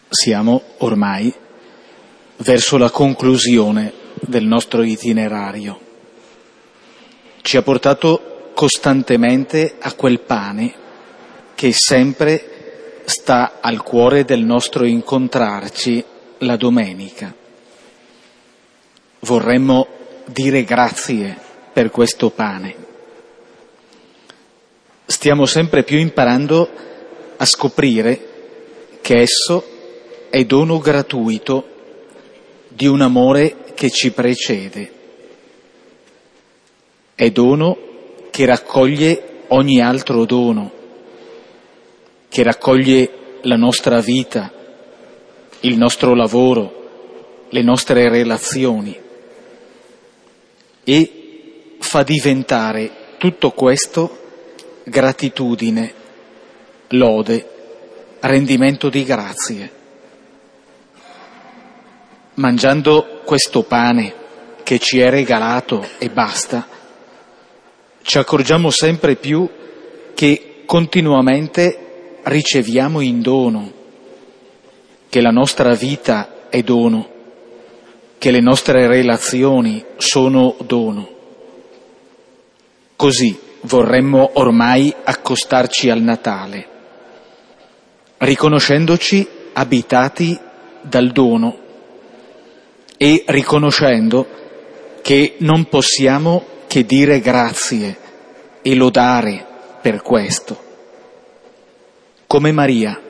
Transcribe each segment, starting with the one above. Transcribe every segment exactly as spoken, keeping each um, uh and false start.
Siamo ormai verso la conclusione del nostro itinerario. Ci ha portato costantemente a quel pane che sempre sta al cuore del nostro incontrarci la domenica. Vorremmo dire grazie per questo pane. Stiamo sempre più imparando a scoprire che esso è dono gratuito di un amore che ci precede. È dono che raccoglie ogni altro dono, che raccoglie la nostra vita, il nostro lavoro, le nostre relazioni e fa diventare tutto questo gratitudine, lode, rendimento di grazie. Mangiando questo pane che ci è regalato e basta, ci accorgiamo sempre più che continuamente riceviamo in dono, che la nostra vita è dono, che le nostre relazioni sono dono. Così vorremmo ormai accostarci al Natale, riconoscendoci abitati dal dono e riconoscendo che non possiamo che dire grazie e lodare per questo. Come Maria,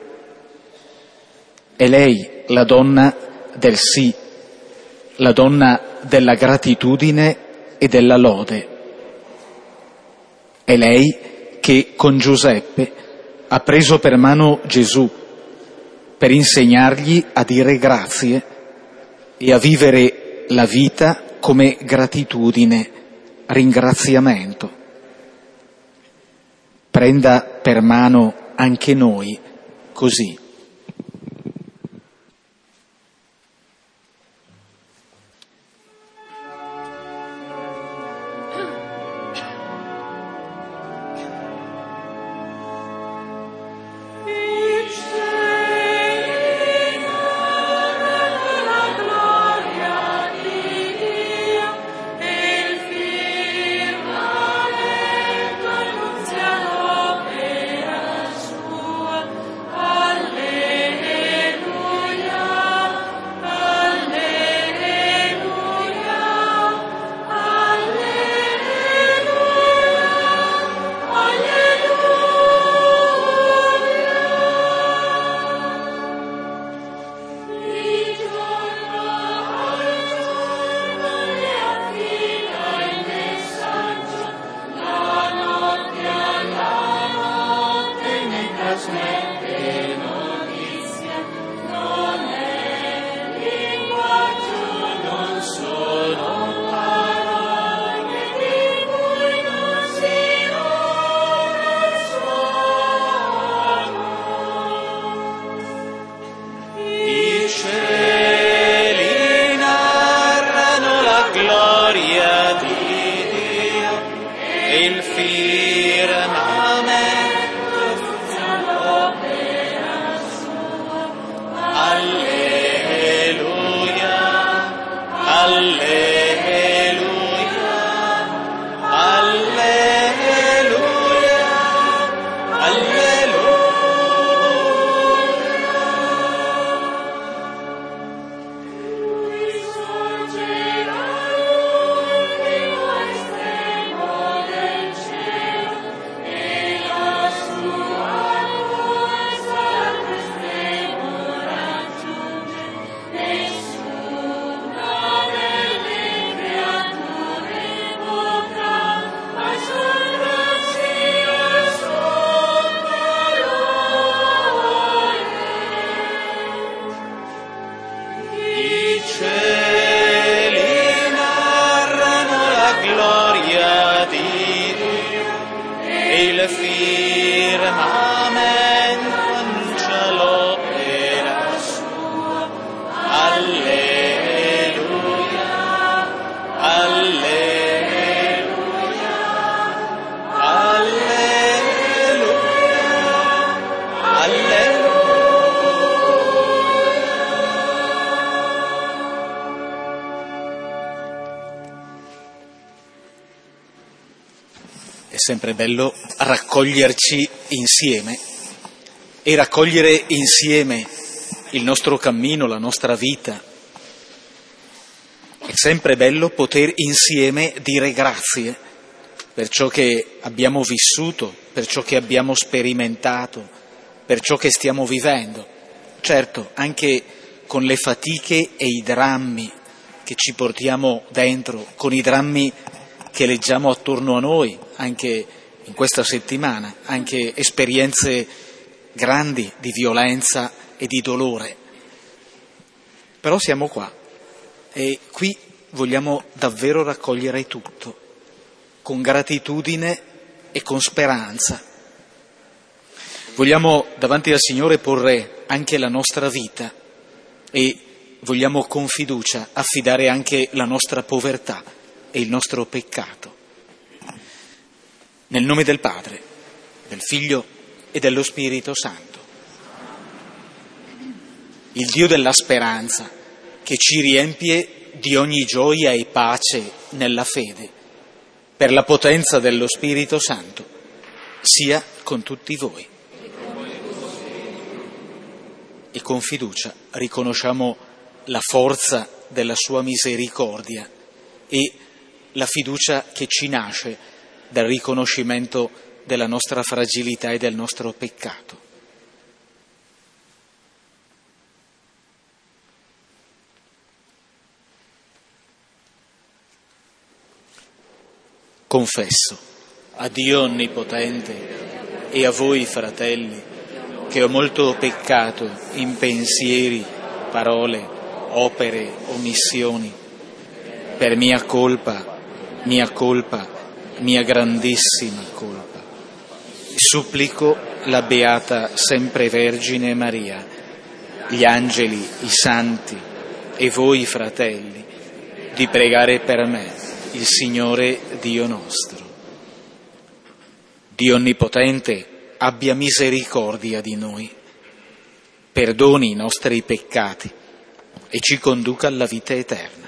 è lei la donna del sì, la donna della gratitudine e della lode. È lei che con Giuseppe ha preso per mano Gesù per insegnargli a dire grazie e a vivere la vita come gratitudine, ringraziamento. Prenda per mano anche noi così. Alleluia. sempre bello raccoglierci insieme e raccogliere insieme il nostro cammino, la nostra vita. È sempre bello poter insieme dire grazie per ciò che abbiamo vissuto, per ciò che abbiamo sperimentato, per ciò che stiamo vivendo. Certo, anche con le fatiche e i drammi che ci portiamo dentro, con i drammi che leggiamo attorno a noi, anche in questa settimana, anche esperienze grandi di violenza e di dolore. Però siamo qua e qui vogliamo davvero raccogliere tutto, con gratitudine e con speranza. Vogliamo davanti al Signore porre anche la nostra vita e vogliamo con fiducia affidare anche la nostra povertà e il nostro peccato. Nel nome del Padre, del Figlio e dello Spirito Santo. Il Dio della speranza che ci riempie di ogni gioia e pace nella fede, per la potenza dello Spirito Santo, sia con tutti voi. E con fiducia riconosciamo la forza della sua misericordia e la fiducia che ci nasce dal riconoscimento della nostra fragilità e del nostro peccato. Confesso a Dio Onnipotente e a voi, fratelli, che ho molto peccato in pensieri, parole, opere, omissioni, per mia colpa, mia colpa, mia grandissima colpa. Supplico la Beata Sempre Vergine Maria, gli angeli, i santi e voi, fratelli, di pregare per me, il Signore Dio nostro. Dio Onnipotente, abbia misericordia di noi, perdoni i nostri peccati e ci conduca alla vita eterna.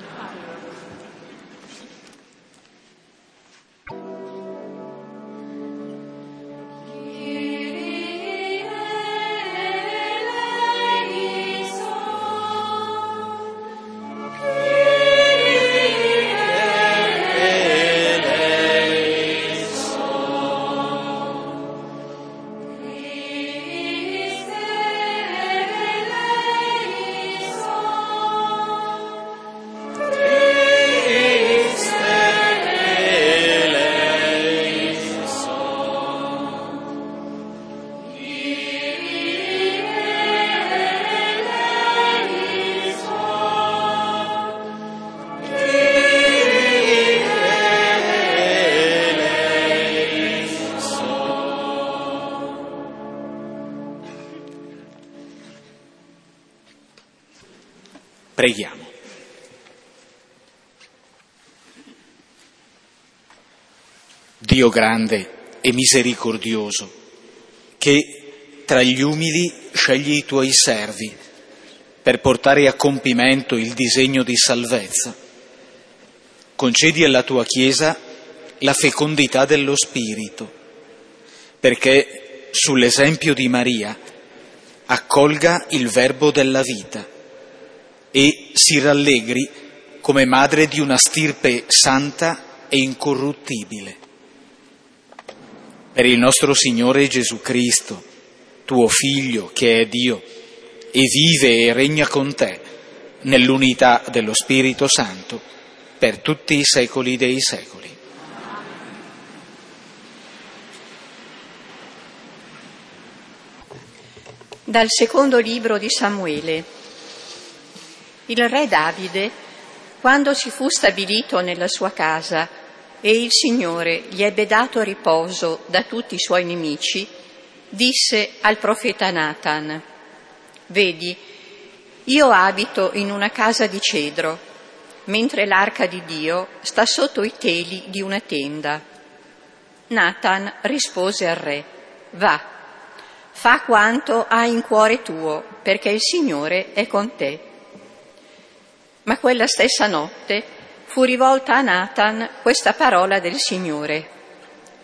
Preghiamo. Dio grande e misericordioso, che tra gli umili scegli i tuoi servi per portare a compimento il disegno di salvezza, concedi alla tua Chiesa la fecondità dello Spirito, perché sull'esempio di Maria accolga il verbo della vita e si rallegri come madre di una stirpe santa e incorruttibile. Per il nostro Signore Gesù Cristo, tuo Figlio che è Dio e vive e regna con te nell'unità dello Spirito Santo per tutti i secoli dei secoli. Dal secondo libro di Samuele. Il re Davide, quando si fu stabilito nella sua casa e il Signore gli ebbe dato riposo da tutti i suoi nemici, disse al profeta Natan: «Vedi, io abito in una casa di cedro, mentre l'arca di Dio sta sotto i teli di una tenda». Natan rispose al re: «Va, fa quanto hai in cuore tuo, perché il Signore è con te». Ma quella stessa notte fu rivolta a Natan questa parola del Signore: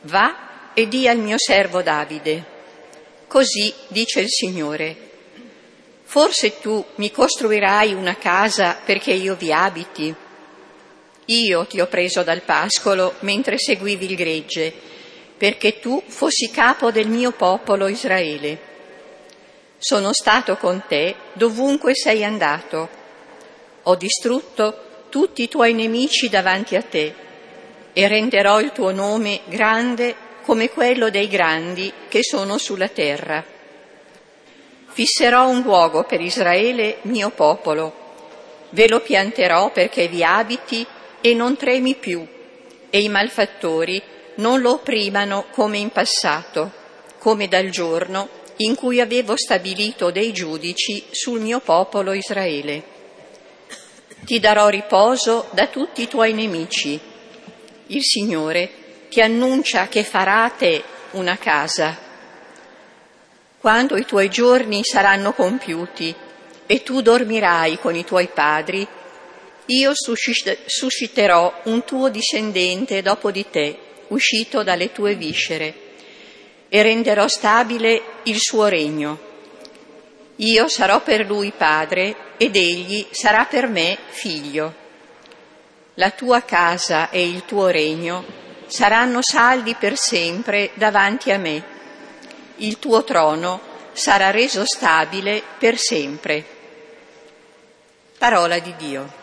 va e di al mio servo Davide: così dice il Signore, forse tu mi costruirai una casa perché io vi abiti? Io ti ho preso dal pascolo mentre seguivi il gregge, perché tu fossi capo del mio popolo Israele. Sono stato con te dovunque sei andato. Ho distrutto tutti i tuoi nemici davanti a te e renderò il tuo nome grande come quello dei grandi che sono sulla terra. Fisserò un luogo per Israele, mio popolo. Ve lo pianterò perché vi abiti e non tremi più, e i malfattori non lo opprimano come in passato, come dal giorno in cui avevo stabilito dei giudici sul mio popolo Israele. Ti darò riposo da tutti i tuoi nemici. Il Signore ti annuncia che farà a te una casa. Quando i tuoi giorni saranno compiuti e tu dormirai con i tuoi padri, io susciterò un tuo discendente dopo di te, uscito dalle tue viscere, e renderò stabile il suo regno. Io sarò per lui padre ed egli sarà per me figlio. La tua casa e il tuo regno saranno saldi per sempre davanti a me. Il tuo trono sarà reso stabile per sempre. Parola di Dio.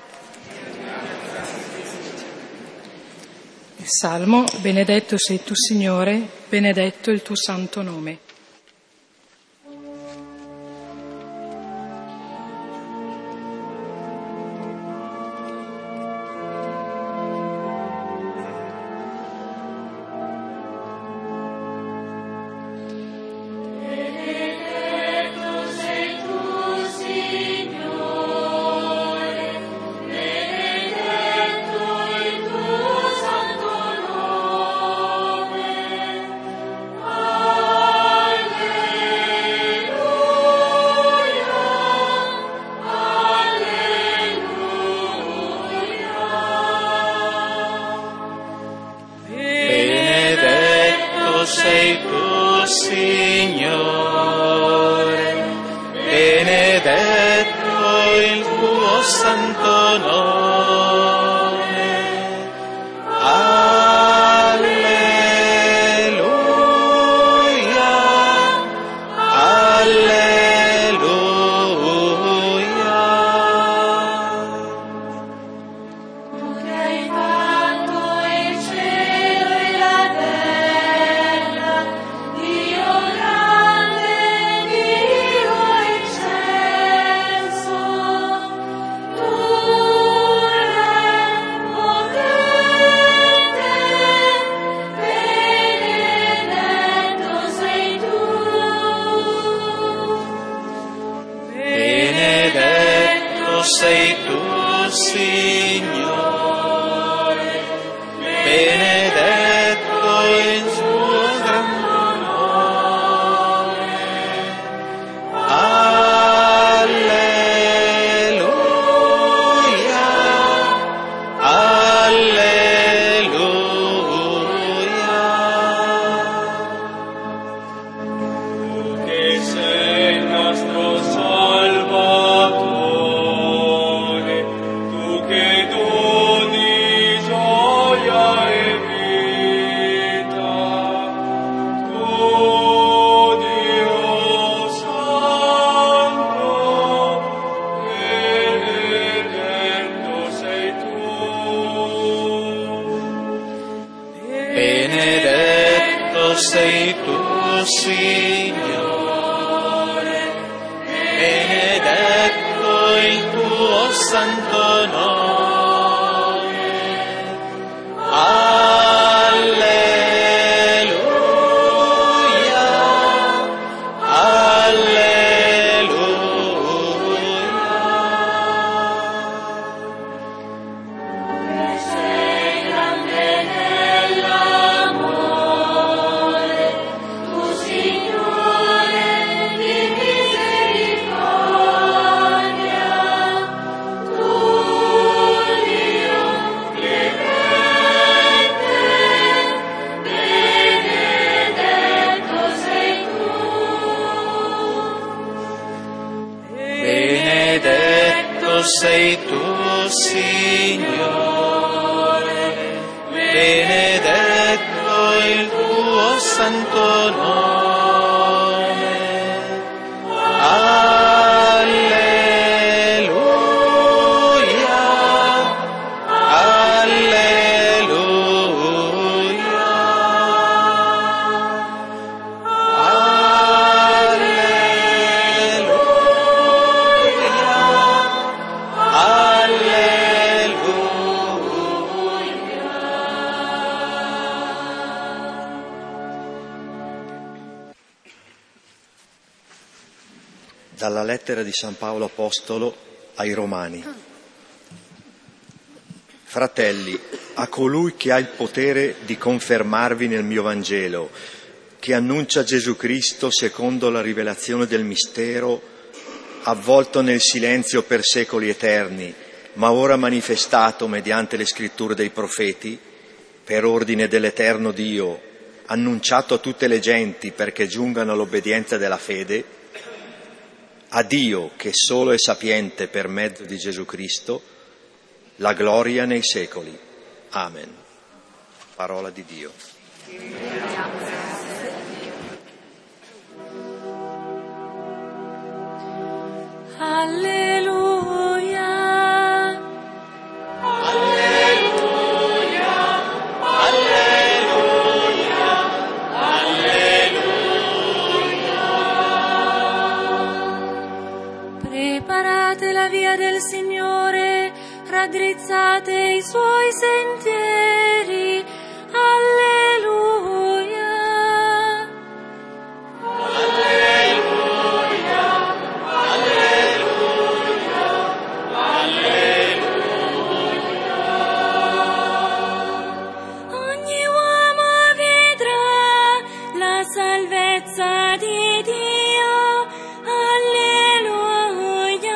Il Salmo: benedetto sei tu, Signore, benedetto il tuo santo nome. sei tu, Signore, benedetto il tuo santo nome. Alleluia, alleluia. Tu che hai fatto il cielo e la terra, Dio grande, Dio eccelso, tu re potente, benedetto sei tu. Benedetto sei tu, Signore, benedetto il suo santo nome. Alleluia, alleluia. Che sei il nostro Salvatore, tu che doni gioia e vita, tu Dio Santo, benedetto sei tu. Benedetto sei tu, Signore, benedetto il tuo santo nome. Alleluia, alleluia. Sei grande nell'amore, tu Signore di misericordia, tu Benedetto sei tu, Signore, benedetto il tuo santo nome. Alleluia, alleluia, Dalla lettera di San Paolo Apostolo ai Romani. Fratelli, a colui che ha il potere di confermarvi nel mio Vangelo, che annuncia Gesù Cristo secondo la rivelazione del mistero, avvolto nel silenzio per secoli eterni, ma ora manifestato mediante le scritture dei profeti, per ordine dell'eterno Dio, annunciato a tutte le genti perché giungano all'obbedienza della fede, a Dio, che solo è sapiente per mezzo di Gesù Cristo, la gloria nei secoli. Amen. Parola di Dio. Alleluia. Alleluia, alleluia, alleluia. Preparate la via del Signore, raddrizzate i suoi sentieri. Alleluia. Alleluia, alleluia, alleluia. Ogni uomo vedrà la salvezza di Dio. Alleluia.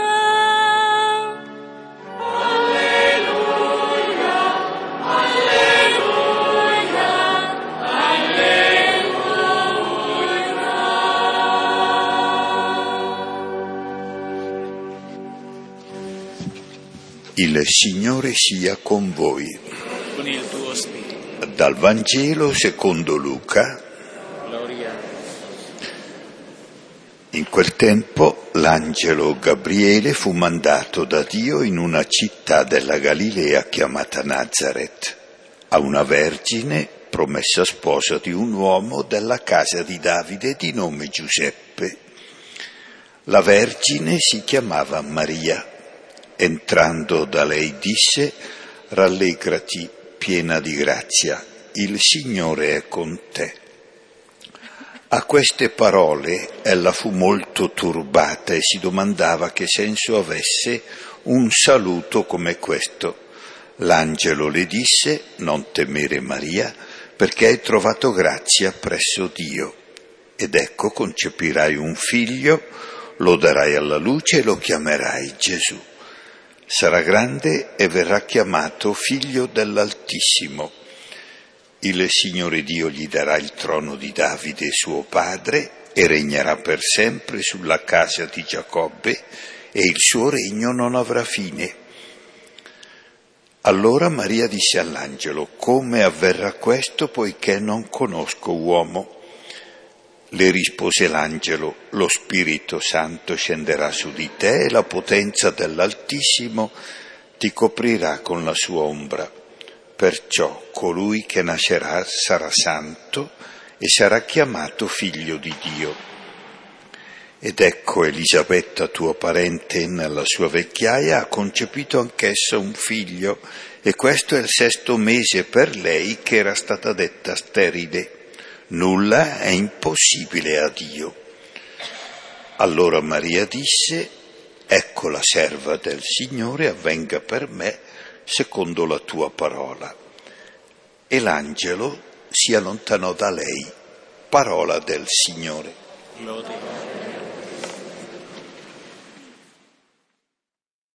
Alleluia, alleluia, Il Signore sia con voi. con il tuo spirito. Dal Vangelo secondo Luca. Gloria. In quel tempo l'angelo Gabriele fu mandato da Dio in una città della Galilea chiamata Nazaret, a una vergine promessa sposa di un uomo della casa di Davide di nome Giuseppe. La vergine si chiamava Maria. Entrando da lei disse: rallegrati, piena di grazia, il Signore è con te. A queste parole ella fu molto turbata e si domandava che senso avesse un saluto come questo. L'angelo le disse: non temere Maria, perché hai trovato grazia presso Dio. Ed ecco, concepirai un figlio, lo darai alla luce e lo chiamerai Gesù. Sarà grande e verrà chiamato figlio dell'Altissimo. Il Signore Dio gli darà il trono di Davide suo padre e regnerà per sempre sulla casa di Giacobbe e il suo regno non avrà fine. Allora Maria disse all'angelo: come avverrà questo poiché non conosco uomo? Le rispose l'angelo: lo Spirito Santo scenderà su di te e la potenza dell'Altissimo ti coprirà con la sua ombra. Perciò colui che nascerà sarà santo e sarà chiamato figlio di Dio. Ed ecco, Elisabetta, tua parente, nella sua vecchiaia ha concepito anch'essa un figlio, e questo è il sesto mese per lei che era stata detta sterile. Nulla è impossibile a Dio. Allora Maria disse: ecco la serva del Signore, avvenga per me secondo la tua parola. E l'angelo si allontanò da lei. Parola del Signore. Lode.